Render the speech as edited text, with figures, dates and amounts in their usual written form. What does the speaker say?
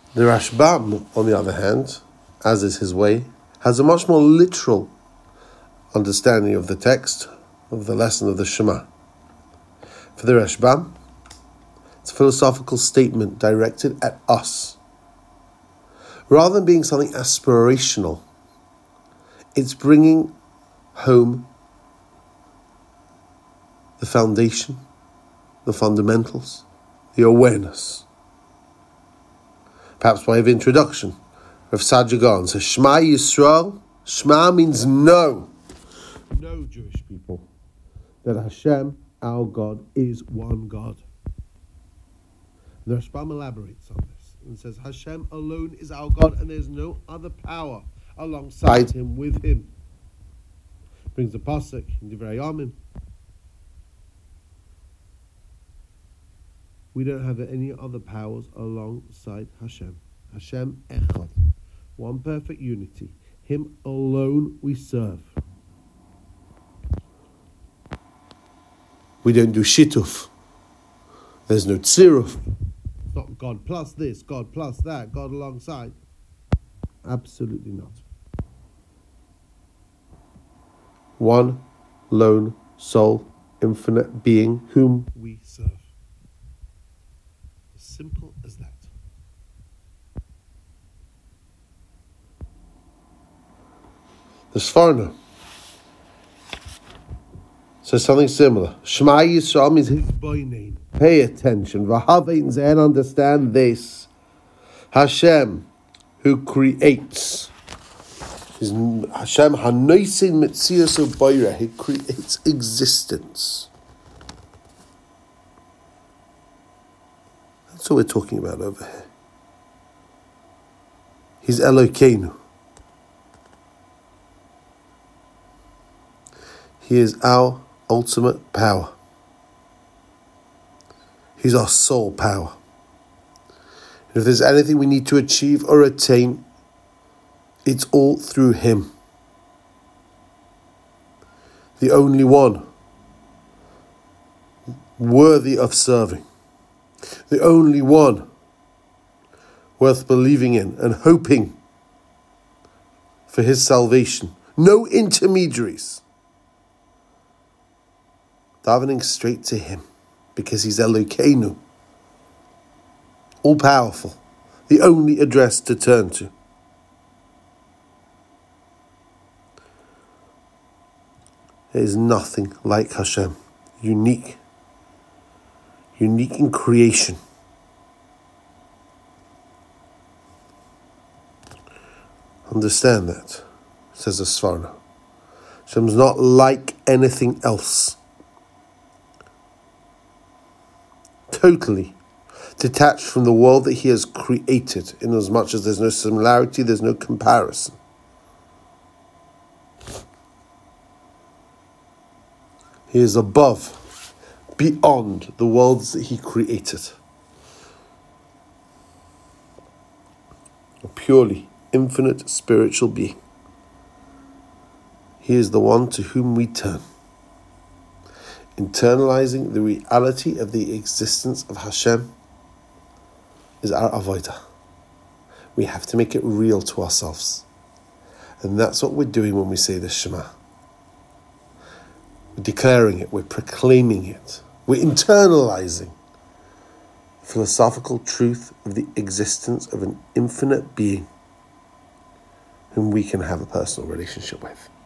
The Rashbam, on the other hand, as is his way, has a much more literal understanding of the text, of the lesson of the Shema. For the Rashbam, it's a philosophical statement directed at us. Rather than being something aspirational, it's bringing home the foundation, the fundamentals, the awareness. Perhaps by way of introduction, Rav Saadia Gaon says, Shema Yisrael, Shema means know. Know, Jewish people, that Hashem, our God, is one God. The Rashbam elaborates on this and says, Hashem alone is our God and there's no other power alongside him, with him. Brings the pasuk in Divrei Yamim. We don't have any other powers alongside Hashem. Hashem Echad. One perfect unity. Him alone we serve. We don't do shituf. There's no tziruf. It's not God plus this, God plus that, God alongside. Absolutely not. One lone soul, infinite being whom we serve. As simple as that. The Sforno says something similar. Shema Yisrael means his boy name. Pay attention. V'havein zeh, and understand this. Hashem, who creates. Hashem hanoisin metzias u'boira. He creates existence. That's what we're talking about over here. He's Elokeinu. He is our ultimate power. He's our sole power. And if there's anything we need to achieve or attain, it's all through him. The only one worthy of serving. The only one worth believing in and hoping for his salvation. No intermediaries. Davening straight to him, because he's Elokeinu, all-powerful, the only address to turn to. There is nothing like Hashem, unique in creation. Understand that, says the Sforno. Hashem's not like anything else. Totally detached from the world that he has created, in as much as there's no similarity, there's no comparison. He is above, beyond the worlds that he created. A purely infinite spiritual being. He is the one to whom we turn. Internalizing the reality of the existence of Hashem is our avodah. We have to make it real to ourselves. And that's what we're doing when we say the Shema. We're declaring it, we're proclaiming it, we're internalizing the philosophical truth of the existence of an infinite being whom we can have a personal relationship with.